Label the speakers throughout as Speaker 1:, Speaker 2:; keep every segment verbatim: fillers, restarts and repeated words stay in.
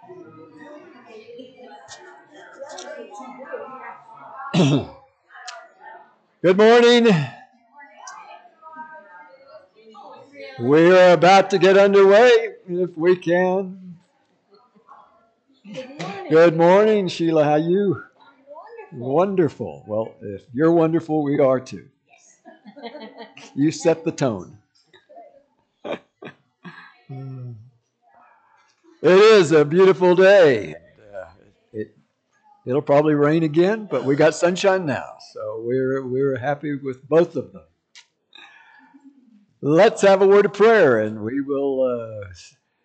Speaker 1: Good morning. We're about to get underway, if we can.
Speaker 2: Good morning.
Speaker 1: Good morning, Sheila. How are you? Wonderful. Well, if you're wonderful, we are too. You set the tone. It is a beautiful day. Uh, it, it'll probably rain again, but we got sunshine now, so we're we're happy with both of them. Let's have a word of prayer, and we will uh,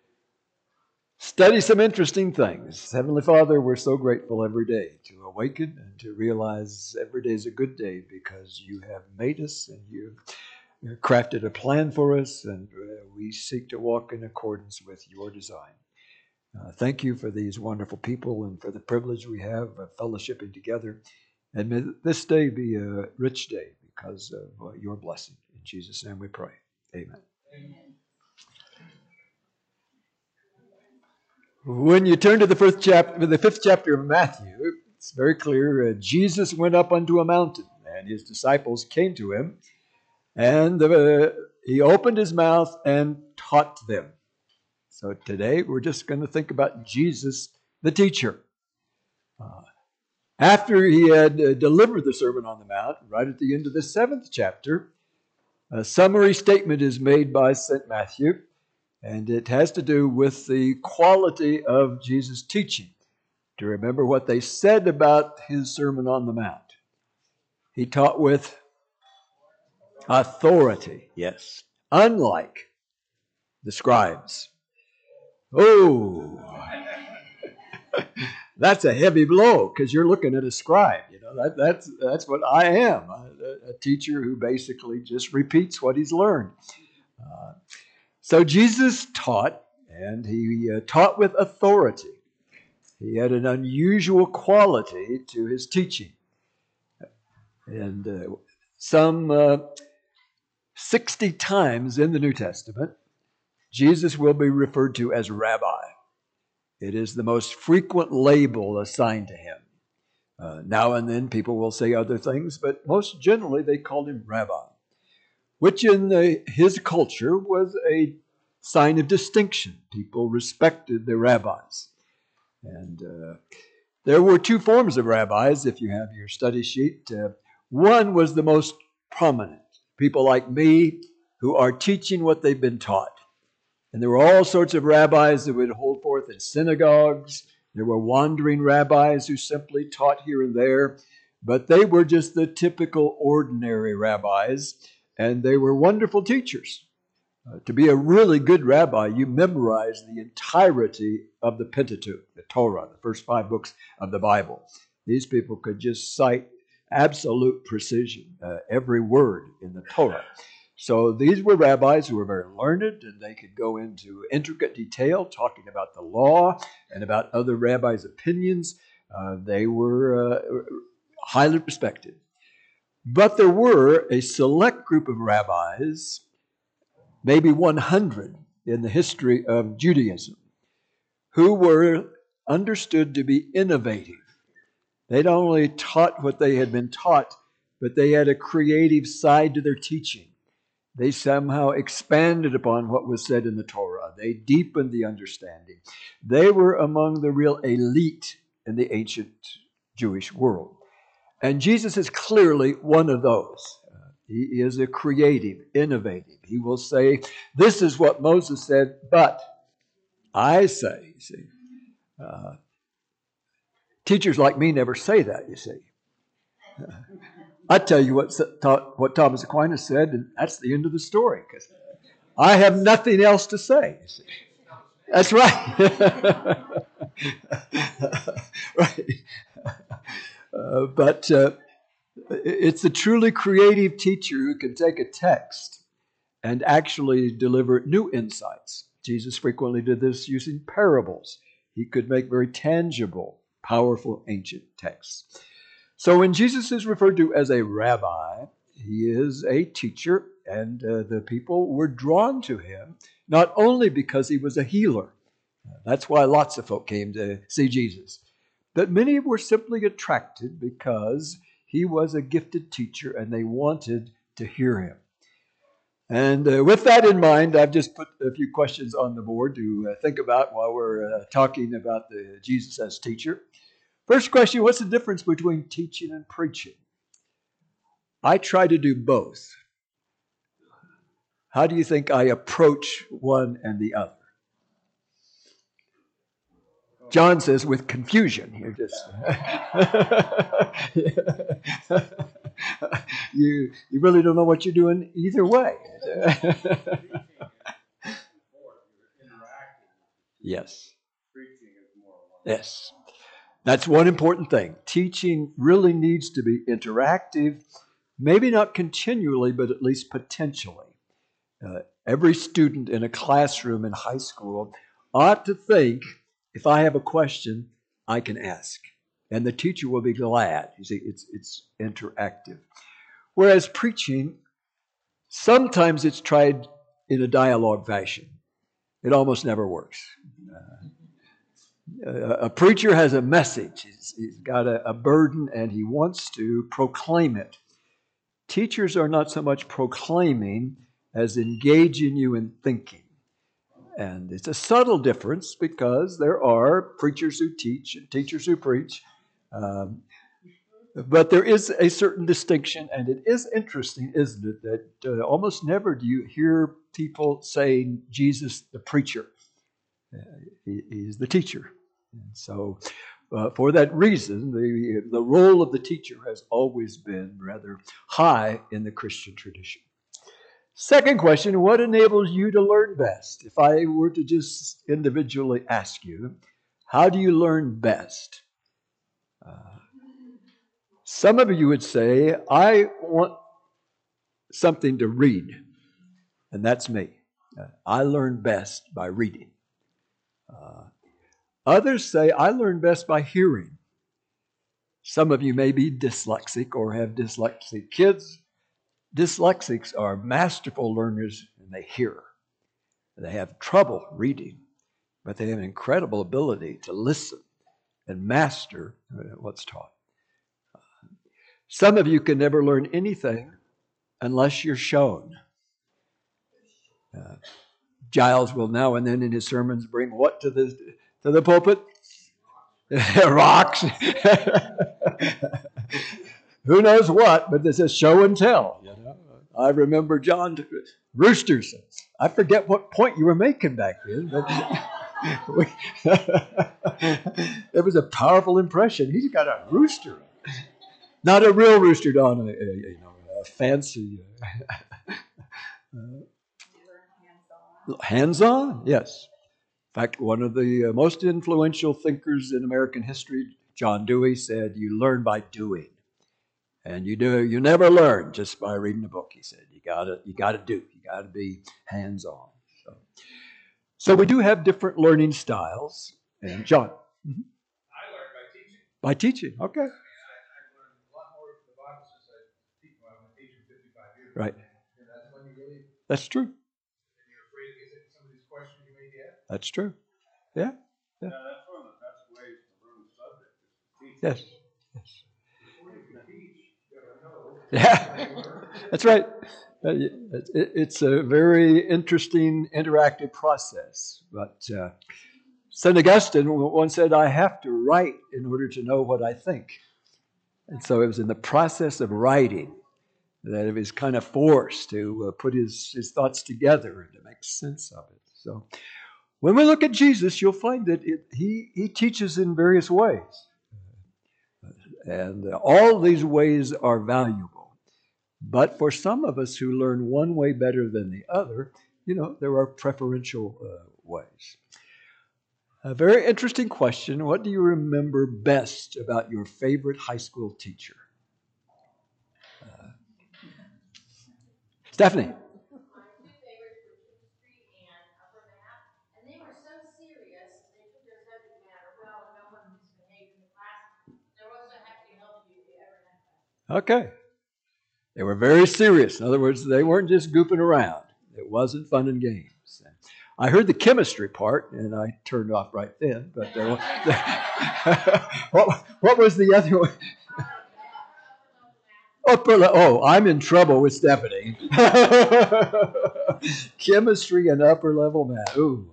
Speaker 1: study some interesting things. Heavenly Father, we're so grateful every day to awaken and to realize every day is a good day because you have made us and you've crafted a plan for us, and uh, we seek to walk in accordance with your design. Uh, thank you for these wonderful people and for the privilege we have of fellowshipping together. And may this day be a rich day because of uh, your blessing. In Jesus' name we pray. Amen.
Speaker 2: Amen.
Speaker 1: When you turn to the fifth chapter, the fifth chapter of Matthew, it's very clear. Uh, Jesus went up unto a mountain, and his disciples came to him, and uh, he opened his mouth and taught them. So today we're just going to think about Jesus, the teacher. Uh, after he had uh, delivered the Sermon on the Mount, right at the end of the seventh chapter, a summary statement is made by Saint Matthew. And it has to do with the quality of Jesus' teaching. To remember what they said about his Sermon on the Mount. He taught with authority, yes, unlike the scribes. Oh, that's a heavy blow because you're looking at a scribe. You know that, that's that's what I am, a, a teacher who basically just repeats what he's learned. Uh, so Jesus taught, and he uh, taught with authority. He had an unusual quality to his teaching. And uh, some uh, sixty times in the New Testament, Jesus will be referred to as rabbi. It is the most frequent label assigned to him. Uh, now and then people will say other things, but most generally they called him rabbi, which in the, his culture was a sign of distinction. People respected the rabbis. And uh, there were two forms of rabbis, if you have your study sheet. Uh, one was the most prominent. People like me who are teaching what they've been taught. And there were all sorts of rabbis that would hold forth in synagogues. There were wandering rabbis who simply taught here and there. But they were just the typical ordinary rabbis. And they were wonderful teachers. Uh, to be a really good rabbi, you memorize the entirety of the Pentateuch, the Torah, the first five books of the Bible. These people could just cite absolute precision, uh, every word in the Torah. So these were rabbis who were very learned, and they could go into intricate detail talking about the law and about other rabbis' opinions. Uh, they were uh, highly respected. But there were a select group of rabbis, maybe one hundred in the history of Judaism, who were understood to be innovative. They not only taught what they had been taught, but they had a creative side to their teaching. They somehow expanded upon what was said in the Torah. They deepened the understanding. They were among the real elite in the ancient Jewish world. And Jesus is clearly one of those. Uh, he is a creative, innovative. He will say, this is what Moses said, but I say, you see. Uh, teachers like me never say that, you see. Uh, I tell you what, what Thomas Aquinas said, and that's the end of the story, because I have nothing else to say, you see. That's right. Right. Uh, but uh, it's a truly creative teacher who can take a text and actually deliver new insights. Jesus frequently did this using parables. He could make very tangible, powerful ancient texts. So when Jesus is referred to as a rabbi, he is a teacher, and uh, the people were drawn to him, not only because he was a healer. That's why lots of folk came to see Jesus. But many were simply attracted because he was a gifted teacher and they wanted to hear him. And uh, with that in mind, I've just put a few questions on the board to uh, think about while we're uh, talking about the Jesus as teacher. First question, what's the difference between teaching and preaching? I try to do both. How do you think I approach one and the other? John says with confusion. You're just you you really don't know what you're doing either way. Yes. Yes. That's one important thing. Teaching really needs to be interactive, maybe not continually, but at least potentially. Uh, every student in a classroom in high school ought to think, if I have a question, I can ask. And the teacher will be glad. You see, it's, it's interactive. Whereas preaching, sometimes it's tried in a dialogue fashion. It almost never works. Uh, a, a preacher has a message. He's, he's got a, a burden and he wants to proclaim it. Teachers are not so much proclaiming as engaging you in thinking. And it's a subtle difference because there are preachers who teach and teachers who preach. Um, but there is a certain distinction, and it is interesting, isn't it, that uh, almost never do you hear people saying Jesus the preacher. Uh, he, he's the teacher. And so uh, for that reason, the, the role of the teacher has always been rather high in the Christian tradition. Second question, what enables you to learn best? If I were to just individually ask you, how do you learn best? Uh, some of you would say, I want something to read, and that's me. Uh, I learn best by reading. Uh, others say, I learn best by hearing. Some of you may be dyslexic or have dyslexic kids. Dyslexics are masterful learners, and they hear. They have trouble reading, but they have an incredible ability to listen and master what's taught. Some of you can never learn anything unless you're shown. Uh, Giles will now and then in his sermons bring what to the to the pulpit? Rocks. Who knows what, but this is show and tell. You know? I remember John roosters. I forget what point you were making back then, but we, it was a powerful impression. He's got a rooster, not a real rooster, Don. A, a, you know, a fancy. Uh, hands-on, yes. In fact, one of the most influential thinkers in American history, John Dewey, said, "You learn by doing." And you do you never learn just by reading a book, he said. You gotta you gotta do. You gotta be hands-on. So, so we do have different learning styles. And John. Mm-hmm.
Speaker 3: I learned by teaching.
Speaker 1: By teaching, okay.
Speaker 3: I, mean, I, I learned a lot more of the Bible since I teach. Well, I'm teaching fifty-five years.
Speaker 1: Right.
Speaker 3: And that's when you really.
Speaker 1: That's true.
Speaker 3: And you're afraid to get some of these questions you may get.
Speaker 1: That's true. Yeah.
Speaker 3: Yeah. Uh, that's one of the best ways to learn the subject is to teach.
Speaker 1: Yes. Yes.
Speaker 3: Before you can teach.
Speaker 1: Yeah, that's right. It's a very interesting, interactive process. But uh, Saint Augustine once said, I have to write in order to know what I think. And so it was in the process of writing that he was kind of forced to uh, put his, his thoughts together and to make sense of it. So when we look at Jesus, you'll find that it, he, he teaches in various ways. And all these ways are valuable. But for some of us who learn one way better than the other, you know, there are preferential uh, ways. A very interesting question. What do you remember best about your favorite high school teacher? Uh, Stephanie. Okay. They were very serious. In other words, they weren't just goofing around. It wasn't fun and games. I heard the chemistry part, and I turned off right then. But there was, what, what was the other one? Upper le- oh, I'm in trouble with Stephanie. Chemistry and upper level math. Ooh.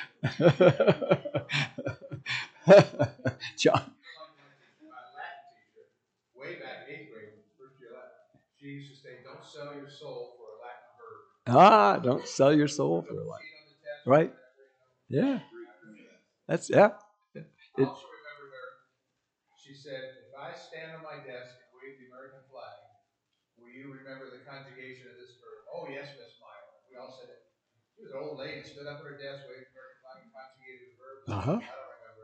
Speaker 1: John.
Speaker 3: My Latin teacher, way back in eighth grade, first year Latin, she used to say, "Don't sell your soul for a Latin verb."
Speaker 1: Ah, don't sell your soul for a life. Right? Yeah. That's, yeah.
Speaker 3: I
Speaker 1: It,
Speaker 3: also remember her. She said, "If I stand on my desk and wave the American flag, will you remember the conjugation of this verb?" "Oh, yes, Miss Meyer." We all said it. She was an old lady, stood up at her desk, waved the American flag, and conjugated the verb.
Speaker 1: uh-huh.
Speaker 3: I don't remember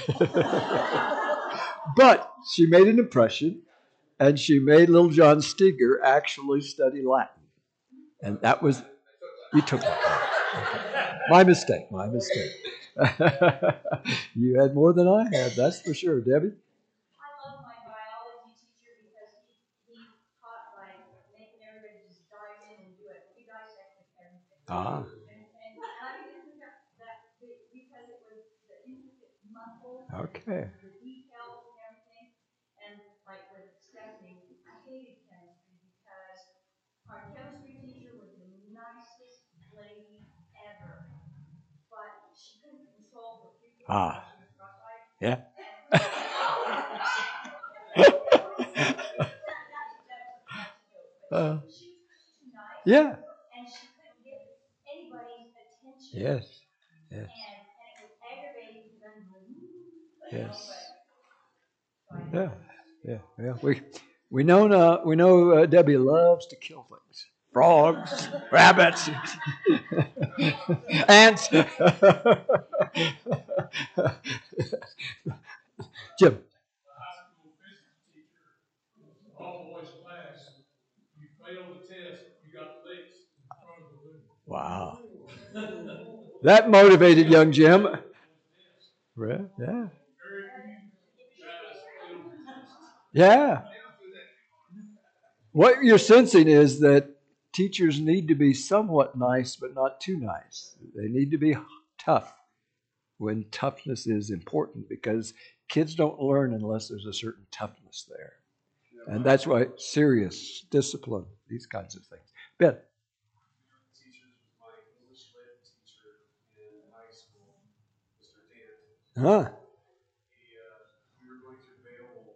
Speaker 3: it.
Speaker 1: But she made an impression, and she made little John Steger actually study Latin. And that was, you took that. My mistake, my mistake. You had more than I had, that's for sure. Debbie?
Speaker 2: I love my biology teacher because he, he taught by making everybody just dive in and do it. We dissected everything.
Speaker 1: Ah.
Speaker 2: And, and I didn't that, that because it was the intricate muscles,
Speaker 1: Okay.
Speaker 2: the details and everything. And like with Stephanie, I hated chemistry because our chemistry teacher was the nicest lady ever. But she couldn't control her people
Speaker 1: Ah.
Speaker 2: because she was cross-eyed.
Speaker 1: Yeah. uh, yeah.
Speaker 2: And she couldn't get anybody's attention.
Speaker 1: Yes. Yes.
Speaker 2: And, and it was aggravating because I'm going,
Speaker 1: yes.
Speaker 2: But,
Speaker 1: yeah. Yeah. Yeah. We we know uh, we know uh, Debbie loves to kill things. Frogs, rabbits, ants. Jim.
Speaker 3: All boys class, you failed the test, you got licks in front of the room.
Speaker 1: Wow. That motivated young Jim. Yeah. Yeah. What you're sensing is that teachers need to be somewhat nice, but not too nice. They need to be tough when toughness is important, because kids don't learn unless there's a certain toughness there. And that's why serious discipline, these kinds of things. Ben.
Speaker 3: Teachers was my English lit teacher in high school, Mister Dant.
Speaker 1: Huh.
Speaker 3: He, uh, we were going through Beowulf,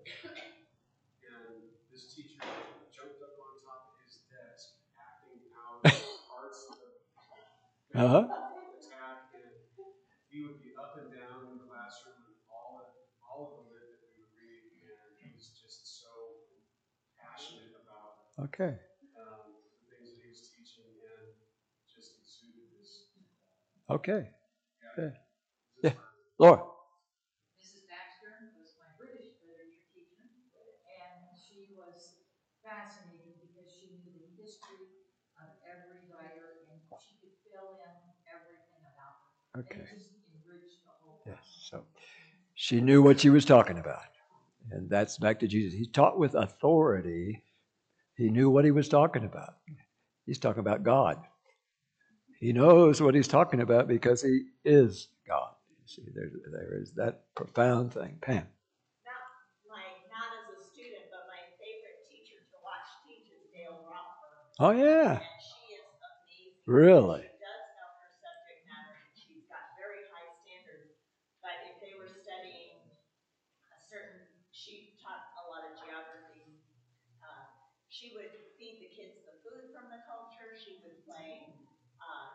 Speaker 3: and this teacher jumped up on top of his desk, acting out parts of the
Speaker 1: Uh-huh.
Speaker 3: attack, and he would be up and down in the classroom, and all of all of the lit that we would read, and he was just so passionate about
Speaker 1: Okay.
Speaker 3: um, the things that he was teaching, and just exuded this.
Speaker 1: Okay. Yeah. Yeah. Laura.
Speaker 4: Missus Baxter was my British literature teacher, and she was fascinating because she knew the history of every writer, and she could fill in everything about them.
Speaker 1: Okay.
Speaker 4: And it just enriched the whole
Speaker 1: Yes. So she knew what she was talking about. And that's back to Jesus. He taught with authority. He knew what he was talking about. He's talking about God. He knows what he's talking about because he is God. You see, there, there is that profound thing. Pam.
Speaker 5: Not my, not as a student, but my favorite teacher to watch teach is Dale Rockford.
Speaker 1: Oh, yeah.
Speaker 5: And she is amazing.
Speaker 1: Really?
Speaker 5: She does know her subject matter, and she's got very high standards. But if they were studying a certain, she taught a lot of geography. Uh, she would feed the kids the food from the culture. She would play, uh,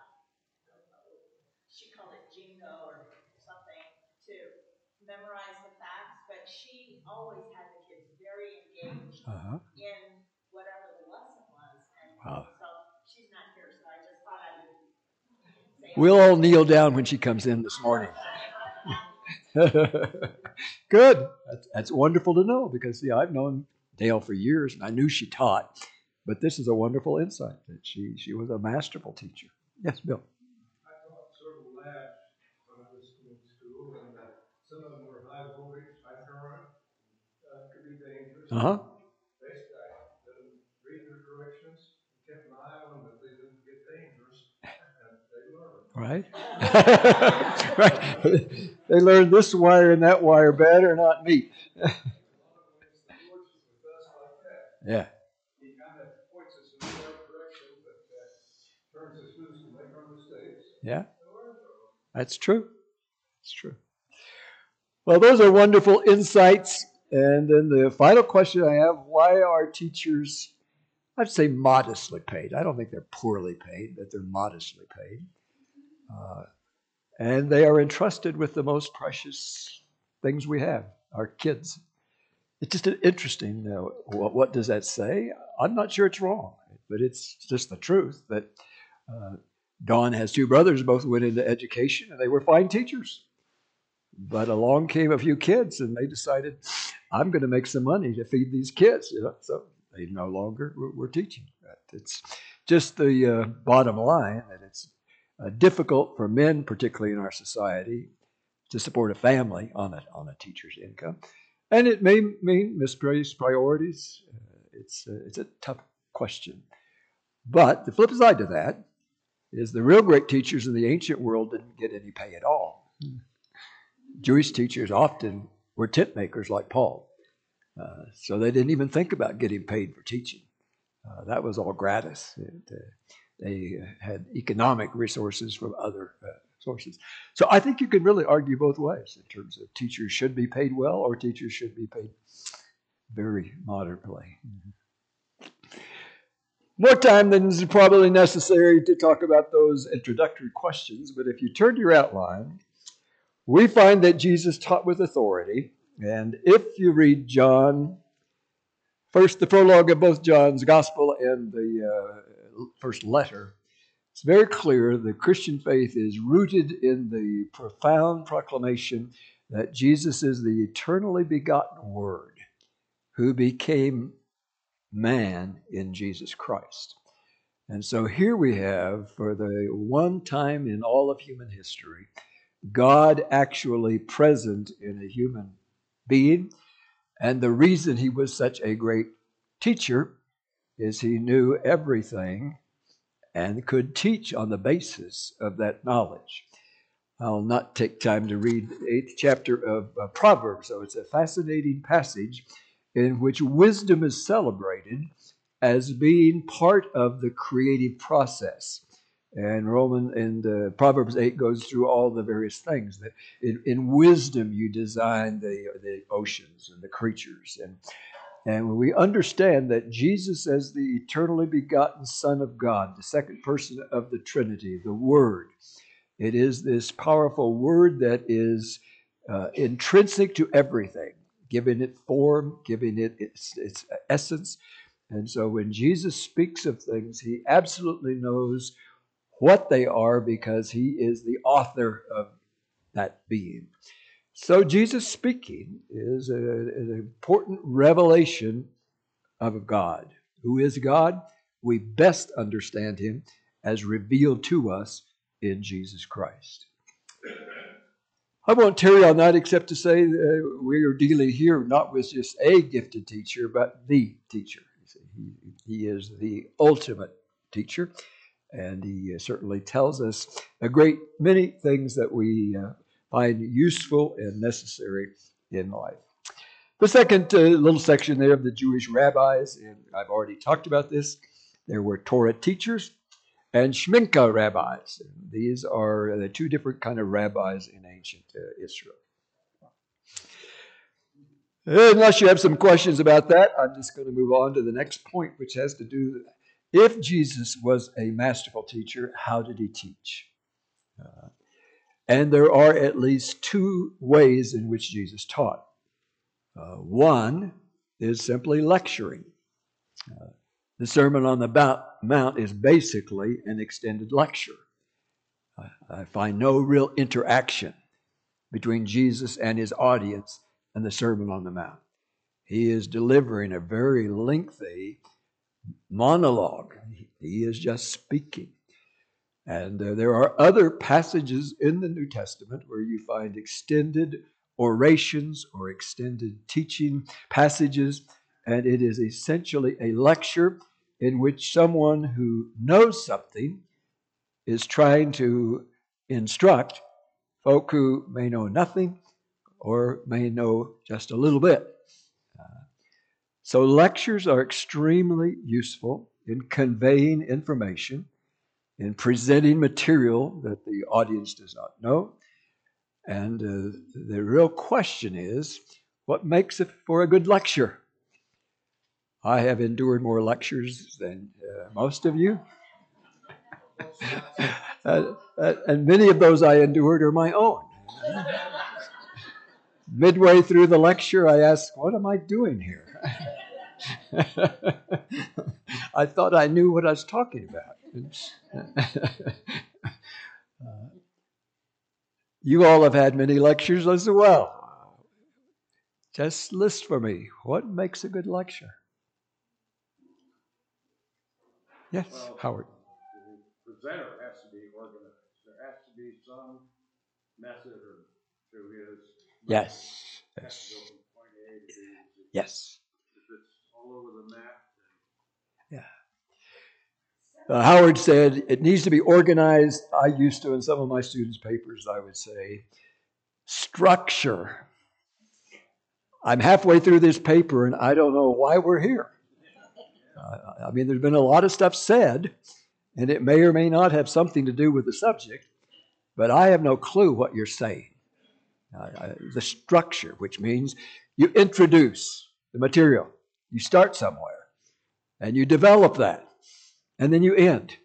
Speaker 5: she called it jingo or something to memorize the facts. But she always had the kids very engaged
Speaker 1: Uh-huh.
Speaker 5: in whatever the lesson was. And
Speaker 1: Wow.
Speaker 5: so she's not here, so I just thought I would say.
Speaker 1: We'll all kneel down when she comes in this morning. Good. That's, that's wonderful to know, because, yeah, I've known Dale for years, and I knew she taught. But this is a wonderful insight that she, she was a masterful teacher. Yes, Bill.
Speaker 3: I taught several labs when I was in school, and uh, some of them were high voltage, high current, uh, could be dangerous.
Speaker 1: Uh-huh.
Speaker 3: Basically, I let them read their directions, kept an eye on them, but they didn't get dangerous, and they learned.
Speaker 1: right? Right. They learn this wire and that wire better, not me. Yeah.
Speaker 3: He kind of points us in the right direction, but uh, turns us loose to make our mistakes.
Speaker 1: Yeah. That's true. It's true. Well, those are wonderful insights. And then the final question I have, why are teachers, I'd say modestly paid? I don't think they're poorly paid, but they're modestly paid. Uh, and they are entrusted with the most precious things we have, our kids. It's just interesting. Uh, what, what does that say? I'm not sure it's wrong, but it's just the truth that uh, Dawn has two brothers, both went into education, and they were fine teachers. But along came a few kids, and they decided, I'm going to make some money to feed these kids. You know? So they no longer were, were teaching. It's just the uh, bottom line that it's uh, difficult for men, particularly in our society, to support a family on a, on a teacher's income. And it may mean misplaced priorities. Uh, it's, uh, it's a tough question. But the flip side to that is the real great teachers in the ancient world didn't get any pay at all. Jewish teachers often were tent makers like Paul. Uh, so they didn't even think about getting paid for teaching. Uh, that was all gratis. It, uh, they had economic resources from other uh, sources. So I think you can really argue both ways in terms of teachers should be paid well or teachers should be paid very moderately. Mm-hmm. More time than is probably necessary to talk about those introductory questions, but if you turn to your outline, we find that Jesus taught with authority. And if you read John, first the prologue of both John's gospel and the uh, first letter, it's very clear the Christian faith is rooted in the profound proclamation that Jesus is the eternally begotten Word who became man in Jesus Christ. And so here we have, for the one time in all of human history, God actually present in a human being. And the reason he was such a great teacher is he knew everything and could teach on the basis of that knowledge. I'll not take time to read the eighth chapter of uh, Proverbs, so it's a fascinating passage in which wisdom is celebrated as being part of the creative process. And Roman and uh, Proverbs eight goes through all the various things that in, in wisdom you design the the oceans and the creatures, and and when we understand that Jesus as the eternally begotten Son of God, the second person of the Trinity, the Word, it is this powerful Word that is uh, intrinsic to everything, giving it form, giving it its its essence. And so when Jesus speaks of things, he absolutely knows what they are because he is the author of that being. So Jesus speaking is a, an important revelation of God. Who is God? We best understand him as revealed to us in Jesus Christ. I won't tarry on that except to say uh, we are dealing here not with just a gifted teacher, but the teacher. He, he is the ultimate teacher. And he uh, certainly tells us a great many things that we uh, find useful and necessary in life. The second uh, little section there of the Jewish rabbis, and I've already talked about this, there were Torah teachers and Shminka rabbis. And these are the two different kind of rabbis in ancient uh, Israel. Unless you have some questions about that, I'm just going to move on to the next point, which has to do if Jesus was a masterful teacher, how did he teach? Uh, and there are at least two ways in which Jesus taught. Uh, one is simply lecturing. Uh, the Sermon on the Mount is basically an extended lecture. I, I find no real interaction between Jesus and his audience and the Sermon on the Mount. He is delivering a very lengthy monologue. He is just speaking. And uh, there are other passages in the New Testament where you find extended orations or extended teaching passages, and it is essentially a lecture in which someone who knows something is trying to instruct folk who may know nothing or may know just a little bit. Uh, so lectures are extremely useful in conveying information, in presenting material that the audience does not know. And uh, the real question is, what makes it for a good lecture? I have endured more lectures than uh, most of you. uh, uh, and many of those I endured are my own. Midway through the lecture, I asked, what am I doing here? I thought I knew what I was talking about. uh, you all have had many lectures as well. Just list for me, what makes a good lecture? Yes,
Speaker 6: well,
Speaker 1: Howard.
Speaker 6: The presenter has to be organized. There has to be some method or to his.
Speaker 1: Yes. Yes.
Speaker 6: To go from point A to B.
Speaker 1: Yes.
Speaker 6: If it's all over the map.
Speaker 1: Then... Yeah. Uh, Howard said it needs to be organized. I used to, in some of my students' papers, I would say structure. I'm halfway through this paper and I don't know why we're here. Uh, I mean, there's been a lot of stuff said, and it may or may not have something to do with the subject, but I have no clue what you're saying. Uh, the structure, which means you introduce the material. You start somewhere, and you develop that, and then you end.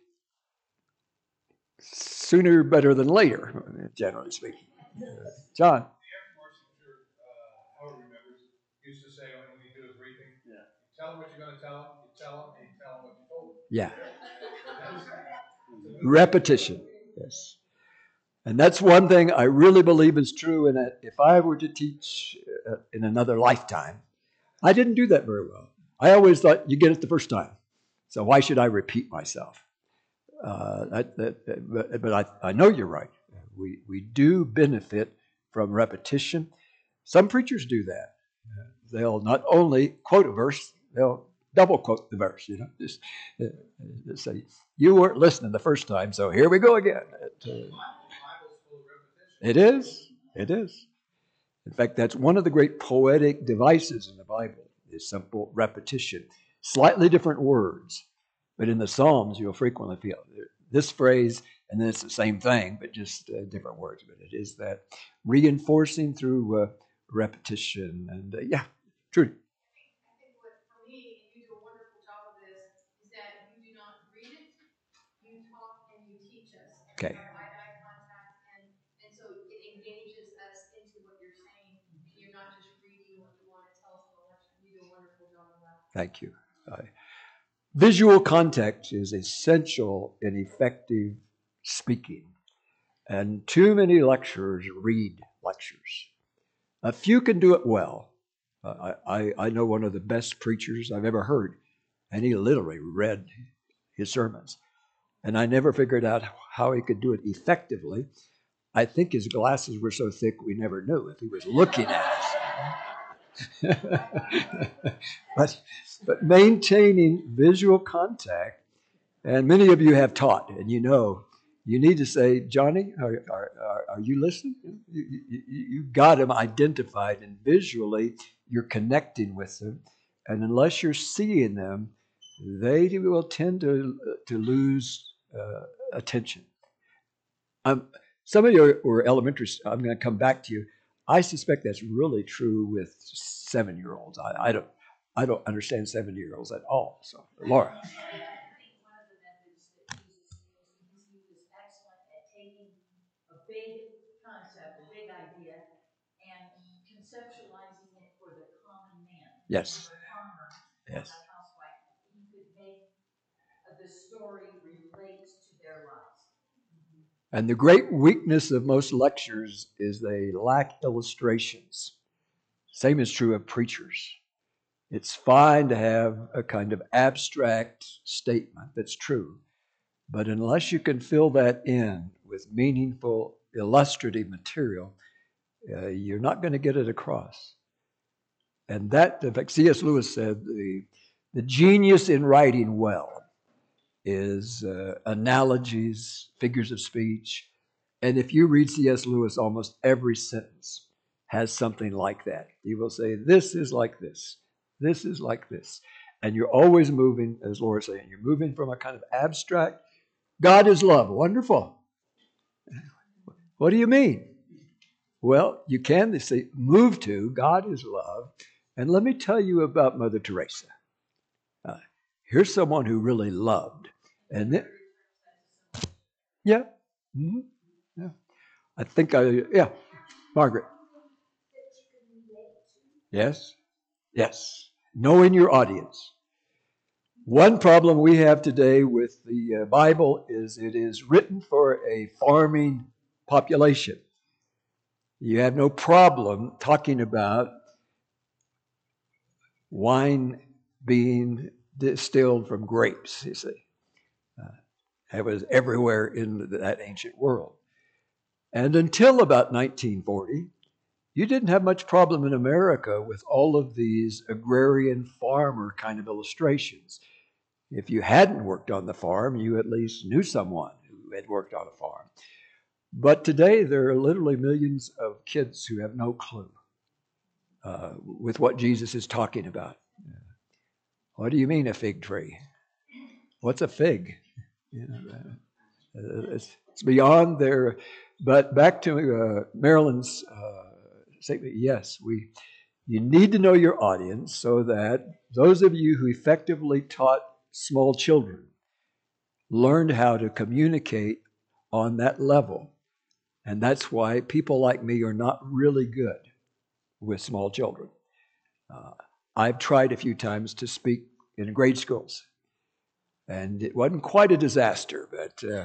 Speaker 1: Sooner better than later, generally speaking. Uh, John?
Speaker 3: Used to say when you do a briefing, yeah. You tell them what you're going to tell them, you tell them, and you tell them what you told them.
Speaker 1: Yeah. Repetition, yes. And that's one thing I really believe is true, in that if I were to teach uh, in another lifetime, I didn't do that very well. I always thought you get it the first time, so why should I repeat myself? Uh, that, that, but but I, I know you're right. We, we do benefit from repetition. Some preachers do that. They'll not only quote a verse, they'll double quote the verse, you know, just, uh, just say, you weren't listening the first time, so here we go again. It, uh, it is, it is. In fact, that's one of the great poetic devices in the Bible, is simple repetition. Slightly different words, but in the Psalms you'll frequently feel this phrase, and then it's the same thing, but just uh, different words. But it is that reinforcing through uh, repetition, and uh, yeah. Trudy.
Speaker 4: I think what, for me, and you do a wonderful job of this, is that you do not read it, you talk and you teach us.
Speaker 1: Okay.
Speaker 4: You have eye-to-eye contact, and, and so it engages us into what you're saying, and you're not just reading what you want to tell us in the lecture. You do a wonderful job of that.
Speaker 1: Thank you. Uh, visual context is essential in effective speaking, and too many lecturers read lectures. A few can do it well. Uh, I, I know one of the best preachers I've ever heard, and he literally read his sermons. And I never figured out how he could do it effectively. I think his glasses were so thick we never knew if he was looking at us. but, but maintaining visual contact, and many of you have taught, and you know, you need to say, Johnny, are, are, are, are you listening? You, you, you got them identified, and visually you're connecting with them. And unless you're seeing them, they will tend to, to lose uh, attention. Um, some of you were elementary, I'm going to come back to you. I suspect that's really true with seven-year-olds. I, I don't I don't understand seven-year-olds at all. So, Laura.
Speaker 4: Big concept, a big idea, and conceptualizing it for the common man.
Speaker 1: Yes.
Speaker 4: The farmer,
Speaker 1: yes.
Speaker 4: the housewife. He could make the story relate to their lives. Mm-hmm.
Speaker 1: And the great weakness of most lectures is they lack illustrations. Same is true of preachers. It's fine to have a kind of abstract statement that's true, but unless you can fill that in with meaningful illustrative material, uh, you're not going to get it across. And that, in fact, C S Lewis said, the, the genius in writing well is uh, analogies, figures of speech, And if you read C S. Lewis, almost every sentence has something like that. He will say, this is like this. This is like this. And you're always moving, as Laura's saying, you're moving from a kind of abstract, God is love. Wonderful. What do you mean? Well, you can say, move to God is love. And let me tell you about Mother Teresa. Uh, here's someone who really loved. And then, yeah. Mm-hmm. Yeah. I think I, yeah. Margaret. Yes. Yes. Knowing your audience. One problem we have today with the uh, Bible is it is written for a farming population. You have no problem talking about wine being distilled from grapes, you see. Uh, that was everywhere in that ancient world. And until about nineteen forty, you didn't have much problem in America with all of these agrarian farmer kind of illustrations. If you hadn't worked on the farm, you at least knew someone who had worked on a farm. But today, there are literally millions of kids who have no clue uh, with what Jesus is talking about. What do you mean a fig tree? What's a fig? You know, uh, it's, it's beyond their. But back to uh, Marilyn's uh, statement. Yes, we. You need to know your audience so that those of you who effectively taught small children learned how to communicate on that level. And that's why people like me are not really good with small children. Uh, I've tried a few times to speak in grade schools, and it wasn't quite a disaster, but uh,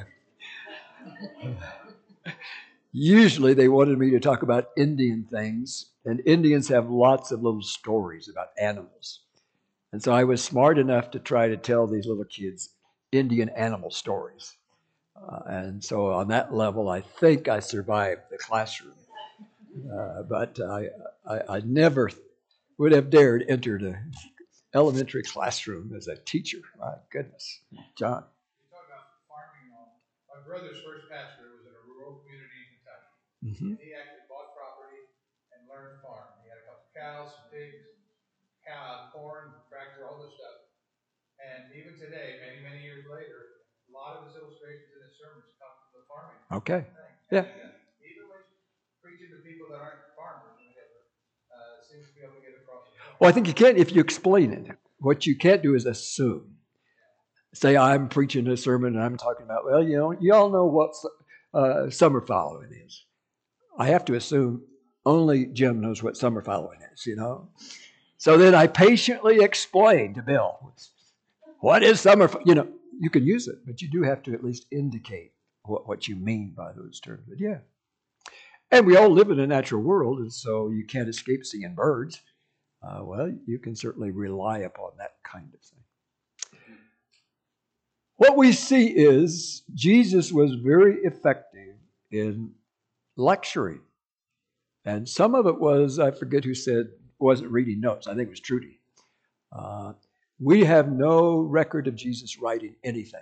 Speaker 1: usually they wanted me to talk about Indian things, and Indians have lots of little stories about animals. And so I was smart enough to try to tell these little kids Indian animal stories. Uh, and so on that level, I think I survived the classroom. Uh, but I, I, I never would have dared enter the elementary classroom as a teacher. My goodness. John.
Speaker 3: You talk about farming. On my brother's first pastor was in a rural community in Kentucky.
Speaker 1: Mm-hmm.
Speaker 3: And he actually bought property and learned to farm. He had a couple of cows, some pigs, cow, corn, tractor, all this stuff. And even today, many, many years later, a lot of his illustrations in his sermons come from the farming.
Speaker 1: Okay.
Speaker 3: Thing.
Speaker 1: Yeah.
Speaker 3: And, uh, even when preaching to people that aren't farmers, whatever, uh, seems to be able to get across the point.
Speaker 1: Well, I think you can if you explain it. What you can't do is assume. Say I'm preaching a sermon and I'm talking about, well, you know, you all know what uh, summer following is. I have to assume only Jim knows what summer following is, you know. So then I patiently explain to Bill, what is summer? You know, you can use it, but you do have to at least indicate what, what you mean by those terms. But yeah. And we all live in a natural world, and so you can't escape seeing birds. Uh, well, you can certainly rely upon that kind of thing. What we see is Jesus was very effective in lecturing. And some of it was, I forget who said, wasn't reading notes. I think it was Trudy. Uh, we have no record of Jesus writing anything.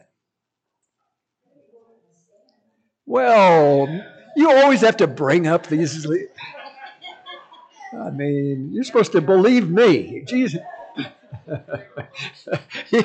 Speaker 1: Well, you always have to bring up these. I mean, you're supposed to believe me. Jesus. he,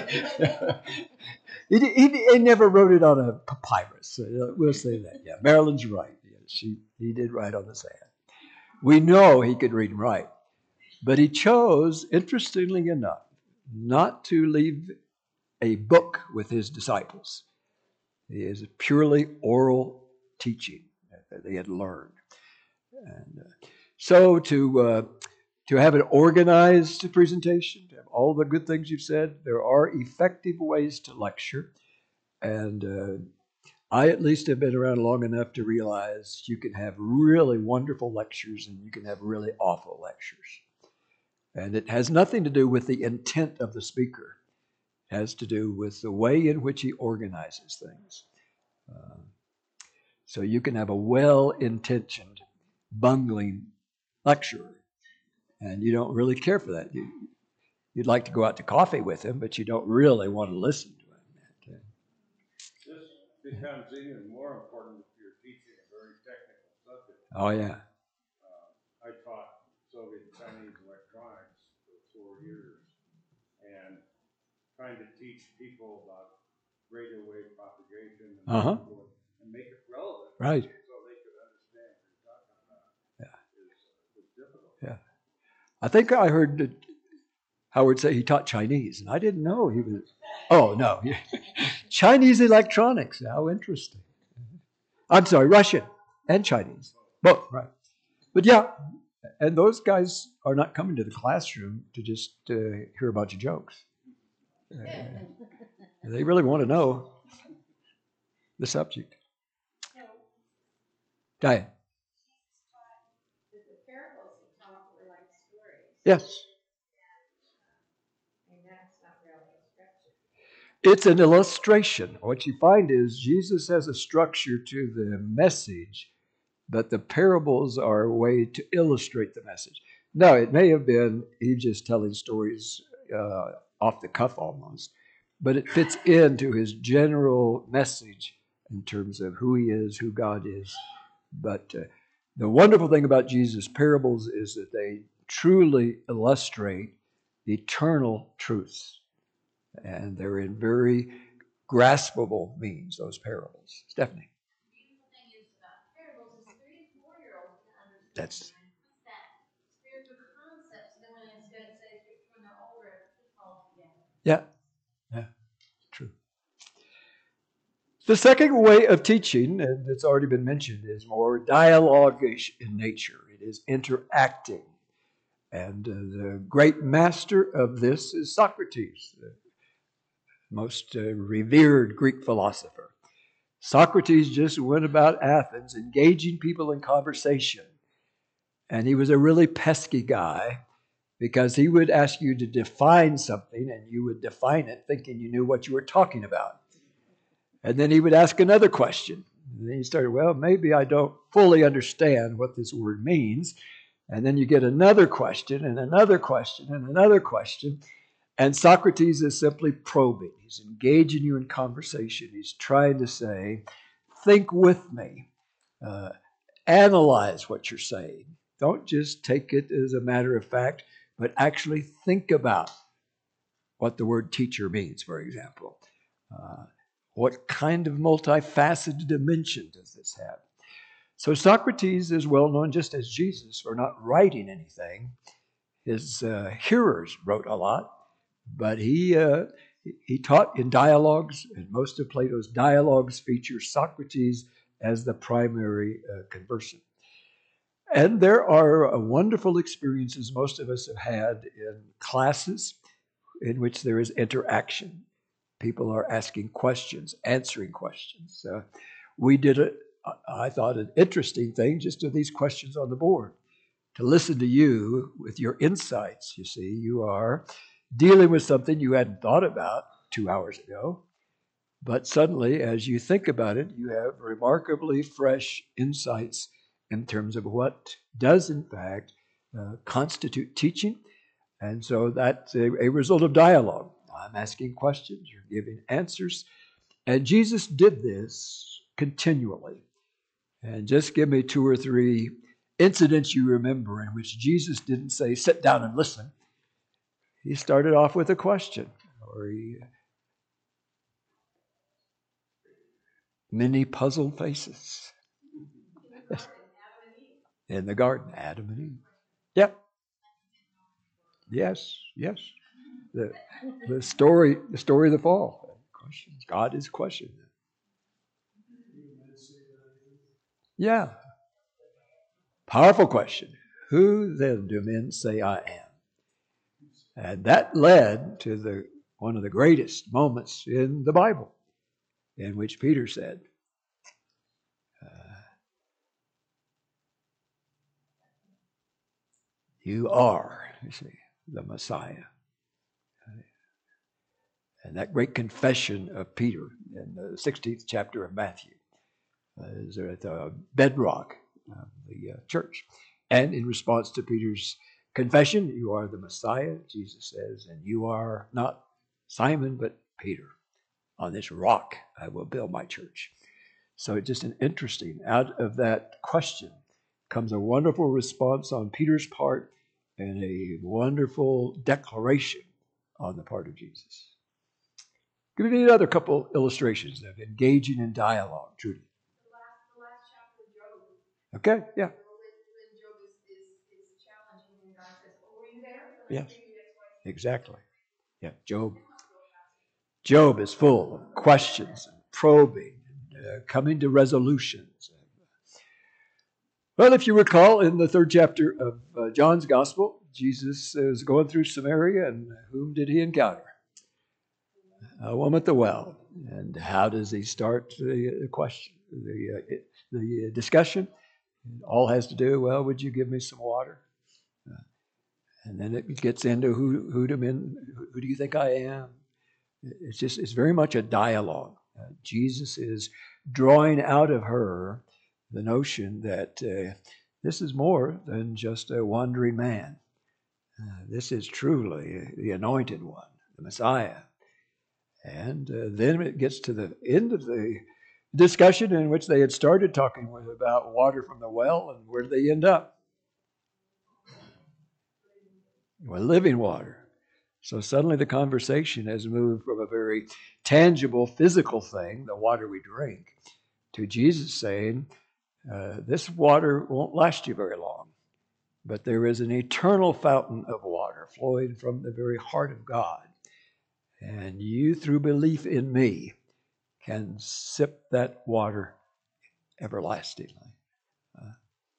Speaker 1: he, he never wrote it on a papyrus. We'll say that. Yeah, Marilyn's right. She, he did write on the sand. We know he could read and write. But he chose, interestingly enough, not to leave a book with his disciples. It is purely oral teaching that they had learned. And uh, so to uh, to have an organized presentation, to have all the good things you've said, there are effective ways to lecture. And uh, I at least have been around long enough to realize you can have really wonderful lectures and you can have really awful lectures. And it has nothing to do with the intent of the speaker. It has to do with the way in which he organizes things. Uh, so you can have a well-intentioned, bungling lecturer, and you don't really care for that. You, you'd like to go out to coffee with him, but you don't really want to listen to him.
Speaker 6: This becomes even more important if you're teaching a very
Speaker 1: Oh, yeah.
Speaker 6: Uh, I taught Soviet and Chinese electronics for four years and trying to teach people about radio wave propagation and,
Speaker 1: Uh-huh.
Speaker 6: and make it relevant.
Speaker 1: Right.
Speaker 6: So they could understand what you're talking about.
Speaker 1: Yeah.
Speaker 6: Is, is difficult.
Speaker 1: Yeah. I think I heard that Howard say he taught Chinese, and I didn't know he was. Oh, no. Chinese electronics. How interesting. I'm sorry, Russian and Chinese. Both, right. But yeah, and those guys are not coming to the classroom to just uh, hear about your jokes. Uh, they really want to know the subject. Diane.
Speaker 4: The parables he taught were like stories.
Speaker 1: Yes.
Speaker 4: And that's not really a scripture.
Speaker 1: It's an illustration. What you find is Jesus has a structure to the message, but the parables are a way to illustrate the message. No, it may have been he just telling stories uh, off the cuff almost, but it fits into his general message in terms of who he is, who God is. But uh, the wonderful thing about Jesus' parables is that they truly illustrate eternal truths, and they're in very graspable means, those parables. Stephanie.
Speaker 2: The beautiful thing is about parables is three and four year olds can understand.
Speaker 1: That's
Speaker 2: that spiritual concepts. Then when it's going to say when they're older, it falls together.
Speaker 1: Yeah, yeah, true. The second way of teaching, and it's already been mentioned, is more dialogue-ish in nature. It is interacting. And uh, the great master of this is Socrates, the most uh, revered Greek philosopher. Socrates just went about Athens engaging people in conversation. And he was a really pesky guy because he would ask you to define something and you would define it thinking you knew what you were talking about. And then he would ask another question. And then you started, well, maybe I don't fully understand what this word means. And then you get another question and another question and another question. And Socrates is simply probing. He's engaging you in conversation. He's trying to say, think with me. Uh, analyze what you're saying. Don't just take it as a matter of fact, but actually think about what the word teacher means, for example. Uh, what kind of multifaceted dimension does this have? So Socrates is well known just as Jesus for not writing anything. His uh, hearers wrote a lot, but he uh, he taught in dialogues, and most of Plato's dialogues feature Socrates as the primary uh, conversant. And there are uh, wonderful experiences most of us have had in classes in which there is interaction. People are asking questions, answering questions. Uh, we did, a, I thought, an interesting thing just to these questions on the board. To listen to you with your insights, you see, you are dealing with something you hadn't thought about two hours ago. But suddenly, as you think about it, you have remarkably fresh insights in terms of what does, in fact, uh, constitute teaching. And so that's a, a result of dialogue. I'm asking questions, you're giving answers. And Jesus did this continually. And just give me two or three incidents you remember in which Jesus didn't say, sit down and listen. He started off with a question, or he, many puzzled faces. In the garden, Adam and Eve. Yep. Yes, yes. The, the story, the story of the fall. Questions. God is questioning them. Yeah. Powerful question. Who then do men say I am? And that led to the one of the greatest moments in the Bible, in which Peter said, uh, you are, you see, the Messiah. And that great confession of Peter in the sixteenth chapter of Matthew uh, is at the bedrock of the uh, church. And in response to Peter's confession, you are the Messiah, Jesus says, and you are not Simon, but Peter. On this rock I will build my church. So it's just an interesting, out of that question comes a wonderful response on Peter's part and a wonderful declaration on the part of Jesus. Give me another couple illustrations of engaging in dialogue, Judy.
Speaker 4: The last, the last chapter of Job.
Speaker 1: Okay, yeah.
Speaker 4: When, when Job is, is, is challenging and God says, oh, were you there?
Speaker 1: Yeah.
Speaker 4: X, Y, Z.
Speaker 1: Exactly. Yeah, Job. Job is full of questions and probing and uh, coming to resolutions. Well, if you recall, in the third chapter of uh, John's Gospel, Jesus is going through Samaria, and whom did he encounter? A woman at the well. And how does he start the, the question, the uh, the discussion? It all has to do, well, would you give me some water? Uh, and then it gets into who who do men, who do you think I am? It's just it's very much a dialogue. Uh, Jesus is drawing out of her the notion that uh, this is more than just a wandering man. Uh, this is truly the anointed one, the Messiah. And uh, then it gets to the end of the discussion in which they had started talking with about water from the well, and where did they end up? Well, living water. So suddenly the conversation has moved from a very tangible, physical thing, the water we drink, to Jesus saying, uh, this water won't last you very long, but there is an eternal fountain of water flowing from the very heart of God. And you, through belief in me, can sip that water everlastingly. Uh,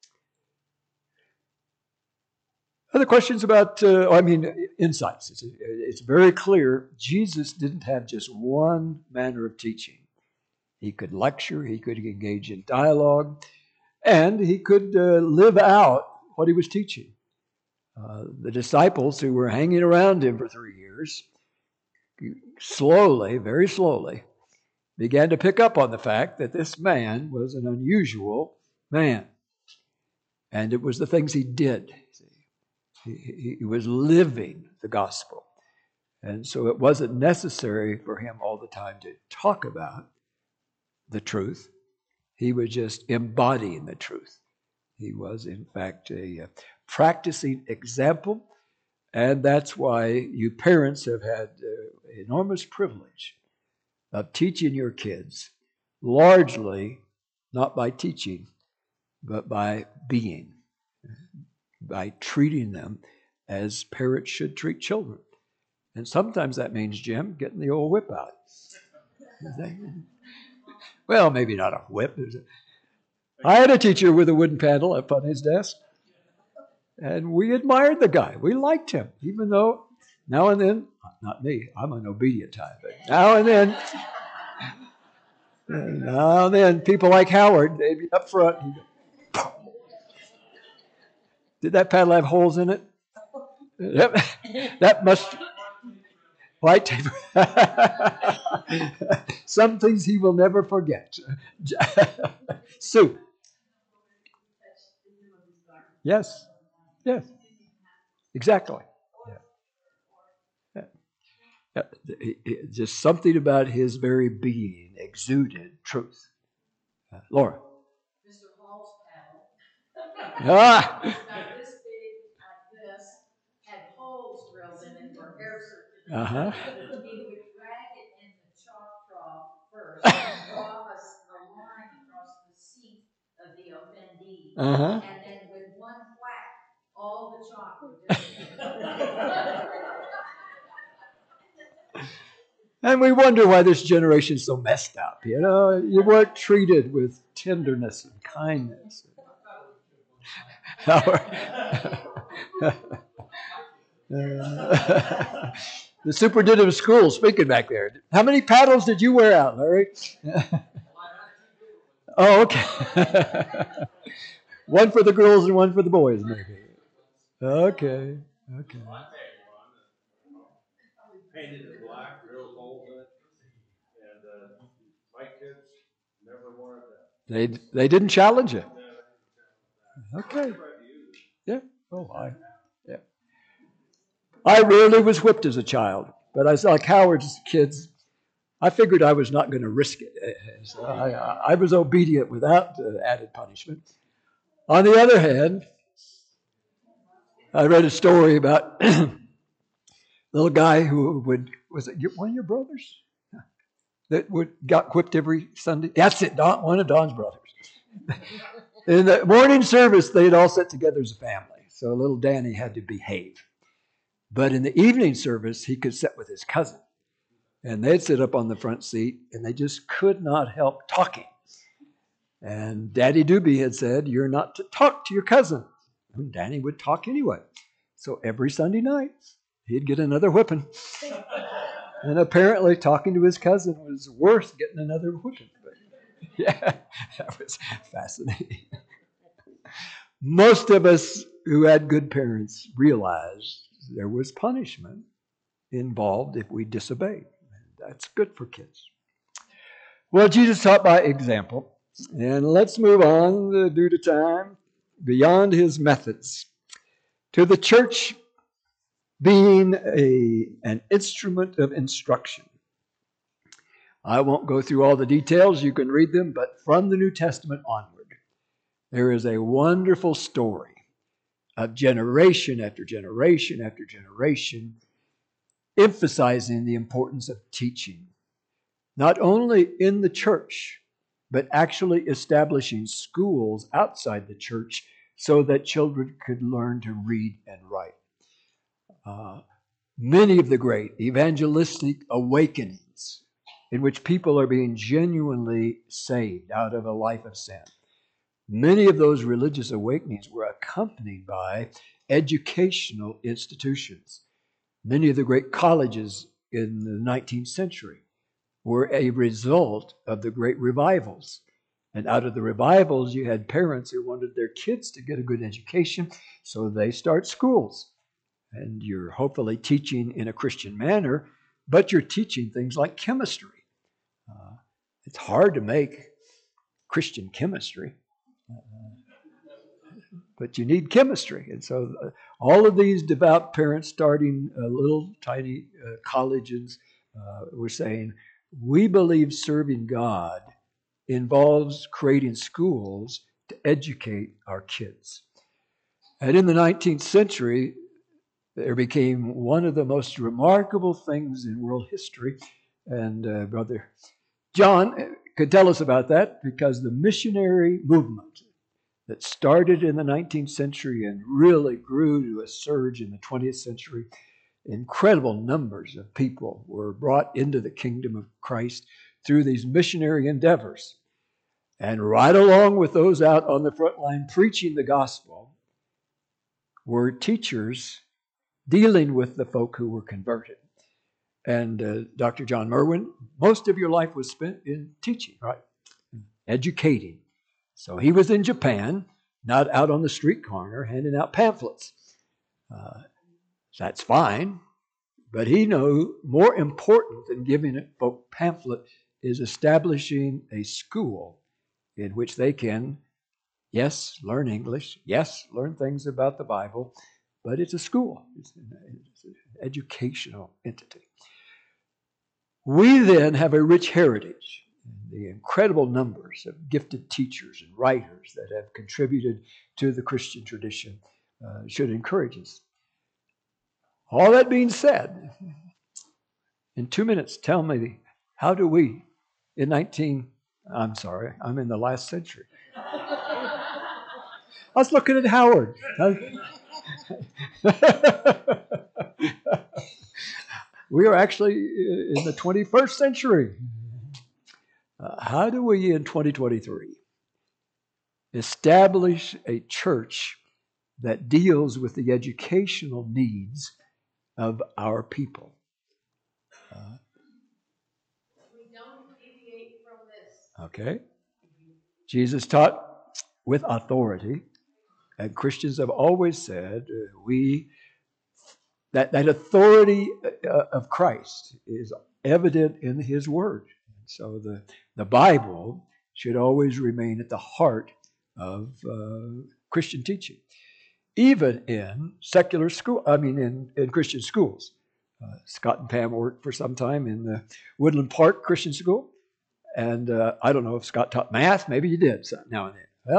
Speaker 1: other questions about, uh, I mean, insights. It's, it's very clear Jesus didn't have just one manner of teaching. He could lecture, he could engage in dialogue, and he could uh, live out what he was teaching. Uh, the disciples who were hanging around him for three years slowly, very slowly, began to pick up on the fact that this man was an unusual man. And it was the things he did. He, he was living the gospel. And so it wasn't necessary for him all the time to talk about the truth. He was just embodying the truth. He was, in fact, a, a practicing example. And that's why you parents have had uh, enormous privilege of teaching your kids, largely not by teaching, but by being, by treating them as parents should treat children. And sometimes that means, Jim, getting the old whip out. Well, maybe not a whip. I had a teacher with a wooden paddle up on his desk. And we admired the guy. We liked him, even though now and then, not me, I'm an obedient type, but now and then, now and then, people like Howard, they'd be up front. And go, did that paddle have holes in it? Yep. That must, white tape. Some things he will never forget. Sue. Yes. Yes, exactly. Yeah. Yeah. Yeah. Just something about his very being exuded truth. Uh, Laura.
Speaker 4: Mister Hall's paddle.
Speaker 1: Ah.
Speaker 4: About this big, like this, had holes drilled in it for air circulation.
Speaker 1: Uh-huh.
Speaker 4: He would drag it in the chalk trough first and draw us a line across the seat of the offendee.
Speaker 1: Uh-huh.
Speaker 4: And then with one whack, all the chalk would disappear.
Speaker 1: And we wonder why this generation's so messed up. You know, you weren't treated with tenderness and kindness. The superintendent of schools speaking back there. How many paddles did you wear out, Larry? Oh, okay. One for the girls and one for the boys, maybe. Okay, okay.
Speaker 6: Painted it black, drilled holes in it, and uh, my kids never wanted that.
Speaker 1: They they didn't challenge you. Okay. Yeah. Oh, I. Yeah. I rarely was whipped as a child, but I was like Howard's kids. I figured I was not going to risk it. So I, I was obedient without uh, added punishment. On the other hand, I read a story about a little guy who would, was it your, one of your brothers? That would got whipped every Sunday? That's it, Don, one of Don's brothers. In the morning service, they'd all sit together as a family. So little Danny had to behave. But in the evening service, he could sit with his cousin. And they'd sit up on the front seat, and they just could not help talking. And Daddy Doobie had said, you're not to talk to your cousin. And Danny would talk anyway. So every Sunday night, he'd get another whipping. And apparently talking to his cousin was worth getting another whipping. But yeah, that was fascinating. Most of us who had good parents realized there was punishment involved if we disobeyed. That's good for kids. Well, Jesus taught by example. And let's move on, uh, due to time, beyond his methods to the church being a, an instrument of instruction. I won't go through all the details. You can read them. But from the New Testament onward, there is a wonderful story of generation after generation after generation emphasizing the importance of teaching, not only in the church, but actually establishing schools outside the church so that children could learn to read and write. Uh, many of the great evangelistic awakenings in which people are being genuinely saved out of a life of sin, many of those religious awakenings were accompanied by educational institutions. Many of the great colleges in the nineteenth century were a result of the great revivals. And out of the revivals, you had parents who wanted their kids to get a good education, so they start schools. And you're hopefully teaching in a Christian manner, but you're teaching things like chemistry. Uh, it's hard to make Christian chemistry, uh, but you need chemistry. And so uh, all of these devout parents starting uh, little tiny uh, colleges uh, were saying, we believe serving God involves creating schools to educate our kids. And in the nineteenth century, there became one of the most remarkable things in world history. And uh, Brother John could tell us about that, because the missionary movement that started in the nineteenth century and really grew to a surge in the twentieth century, incredible numbers of people were brought into the kingdom of Christ through these missionary endeavors. And right along with those out on the front line preaching the gospel were teachers dealing with the folk who were converted. And uh, Doctor John Merwin, most of your life was spent in teaching, right? Educating. So he was in Japan, not out on the street corner handing out pamphlets. Uh, that's fine. But he knew more important than giving a folk pamphlet is establishing a school in which they can, yes, learn English, yes, learn things about the Bible, but it's a school. It's an, it's an educational entity. We then have a rich heritage, the incredible numbers of gifted teachers and writers that have contributed to the Christian tradition uh, should encourage us. All that being said, in two minutes, tell me, how do we, in nineteen, I'm sorry, I'm in the last century. I was looking at Howard. We are actually in the twenty-first century. Uh, how do we, in twenty twenty-three, establish a church that deals with the educational needs of our people? Uh,
Speaker 4: We don't deviate from this.
Speaker 1: okay. Jesus taught with authority, and Christians have always said uh, we that that authority uh, of Christ is evident in His Word. So the the Bible should always remain at the heart of uh, Christian teaching, even in secular school. I mean, in, in Christian schools. Uh, Scott and Pam worked for some time in the Woodland Park Christian School, and uh, I don't know if Scott taught math. Maybe he did now and then. Well,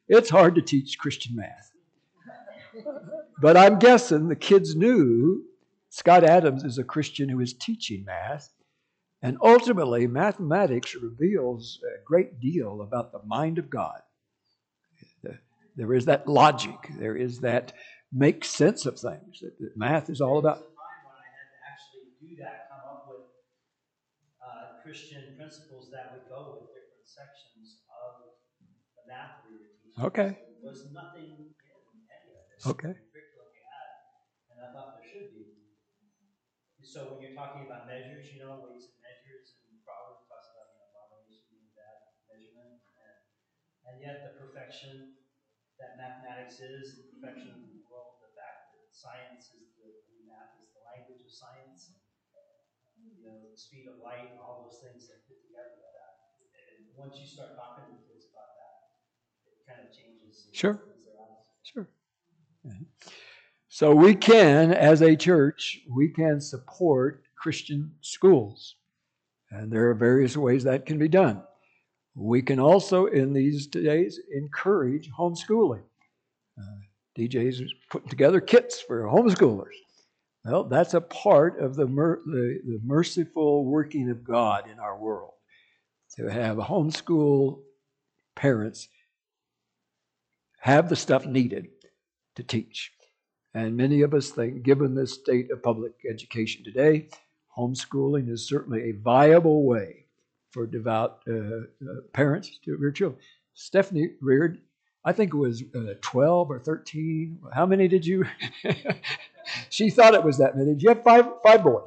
Speaker 1: It's hard to teach Christian math. But I'm guessing the kids knew Scott Adams is a Christian who is teaching math. And ultimately, mathematics reveals a great deal about the mind of God. There is that logic. There is that make sense of things that, that math is all about.
Speaker 7: There was a time when I had to actually do that, come up with uh, Christian principles that would go with different sections of the math we were teaching.
Speaker 1: Okay.
Speaker 7: So there was nothing in any of this.
Speaker 1: Okay.
Speaker 7: Curriculum we had, and I thought there should be. So when you're talking about measures, you know, weights and measures, and Proverbs talks about, you know, abomination being that measurement, and, and yet the perfection that mathematics is, the perfection of the world, the fact that science is the, math is the language of science, and, you know, the speed of light, all those things that fit together with that. And once you start talking to kids about that, it kind of changes.
Speaker 1: Sure. Sure. Yeah. So we can, as a church, we can support Christian schools. And there are various ways that can be done. We can also, in these days, encourage homeschooling. Uh, D J's putting together kits for homeschoolers. Well, that's a part of the, mer- the, the merciful working of God in our world. To have homeschool parents have the stuff needed to teach. And many of us think, given the state of public education today, homeschooling is certainly a viable way for devout uh, uh, parents to rear children. Stephanie reared, I think it was uh, twelve or thirteen. How many did you? She thought it was that many. Did you have five, five boys?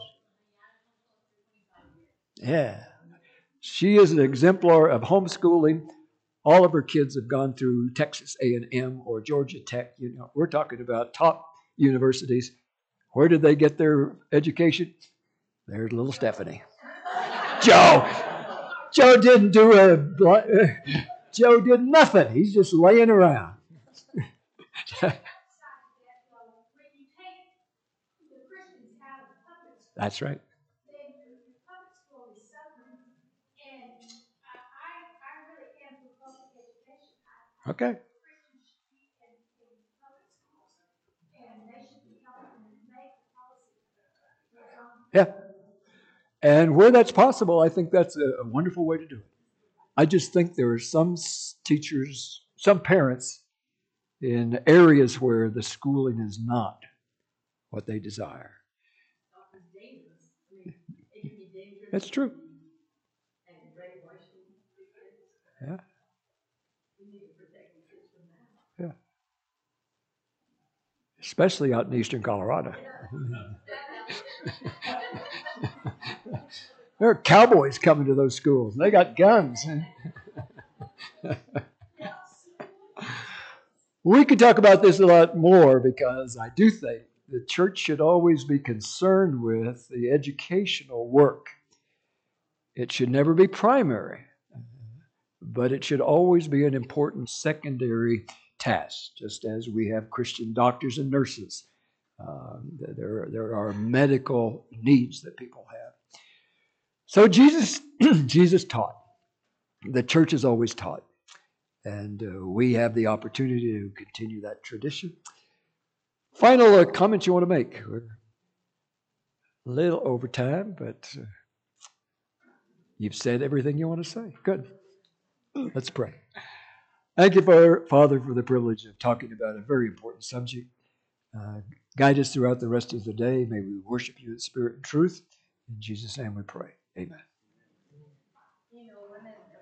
Speaker 1: Yeah. She is an exemplar of homeschooling. All of her kids have gone through Texas A and M or Georgia Tech. You know, we're talking about top universities. Where did they get their education? There's little Stephanie. Joe. Joe didn't do a. Joe did nothing. He's just laying around. That's right. Okay. Yeah. And where that's possible, I think that's a, a wonderful way to do it. I just think there are some teachers, some parents in areas where the schooling is not what they desire. That's true. Yeah. Yeah. Especially out in eastern Colorado. There are cowboys coming to those schools. They got guns. We could talk about this a lot more because I do think the church should always be concerned with the educational work. It should never be primary, but it should always be an important secondary task, just as we have Christian doctors and nurses. Uh, there, there are medical needs that people have. So Jesus, Jesus taught. The church has always taught. And uh, we have the opportunity to continue that tradition. Final uh, comments you want to make? We're a little over time, but uh, you've said everything you want to say. Good. Let's pray. Thank you, Father, for the privilege of talking about a very important subject. Uh, guide us throughout the rest of the day. May we worship you in spirit and truth. In Jesus' name we pray. Amen.
Speaker 5: You know, women